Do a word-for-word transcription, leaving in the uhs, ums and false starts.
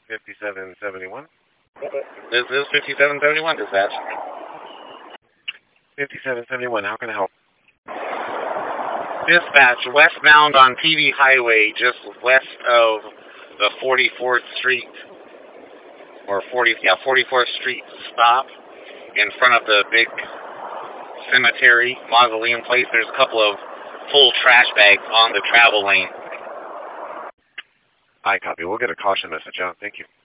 fifty-seven seventy-one. This is fifty-seven seventy-one, dispatch. fifty-seven seventy-one, how can I help? Dispatch, westbound on T V Highway, just west of the forty-fourth Street, or forty, yeah, forty-fourth Street stop, in front of the big cemetery, mausoleum place. There's a couple of full trash bags on the travel lane. I copy. We'll get a caution message out. Thank you.